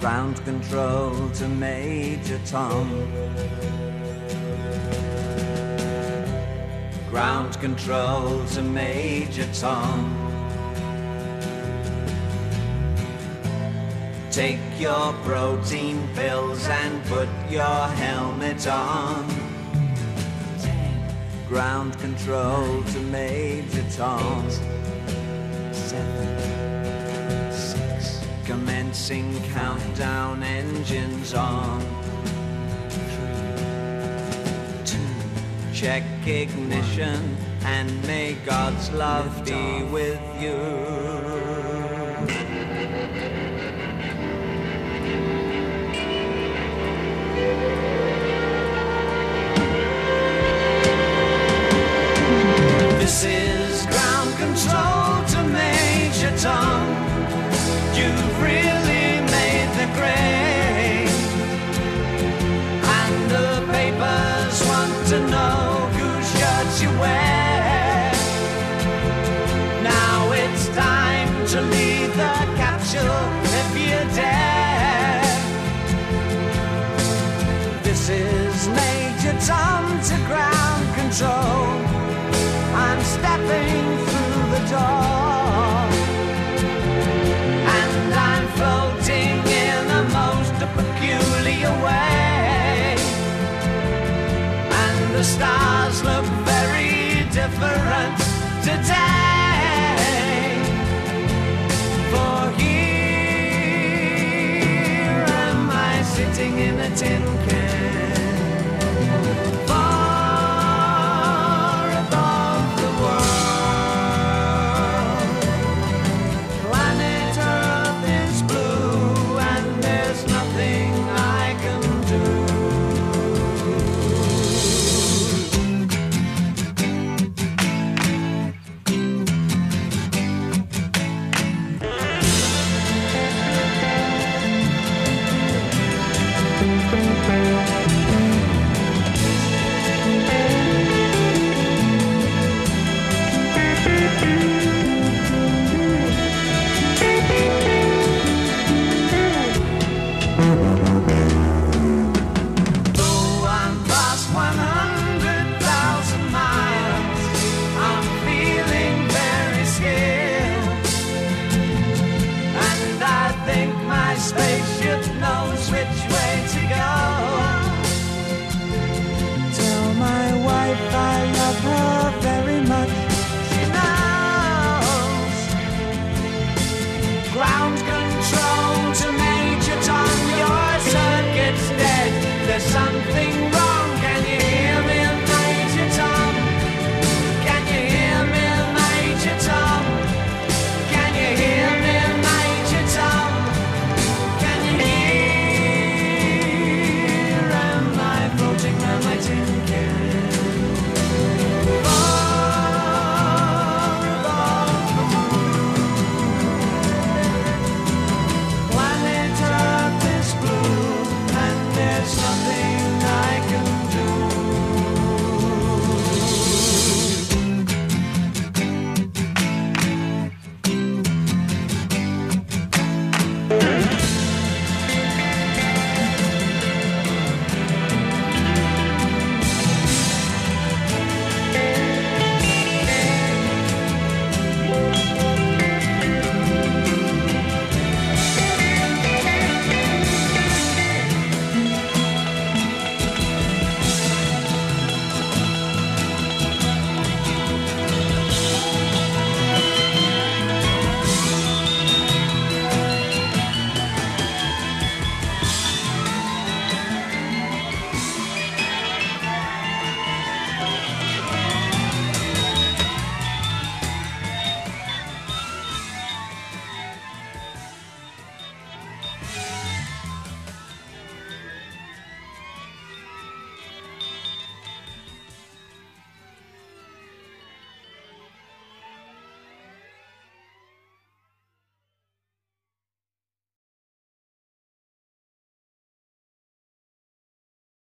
Ground control to Major Tom. Ground control to Major Tom. Take your protein pills and put your helmet on. Ground control to Major Tom. 7, 6. Commencing countdown, engines on. 3, 2. Check ignition and may God's love be with you. This is ground control to Major Tom. You've really made the grade, and the papers want to know whose shirts you wear. Now it's time to leave the capsule if you dare. This is Major Tom to ground control. I'm stepping through the door, and I'm floating in a most peculiar way, and the stars look very different today. For here am I sitting in a tin can. Spaceship knows which way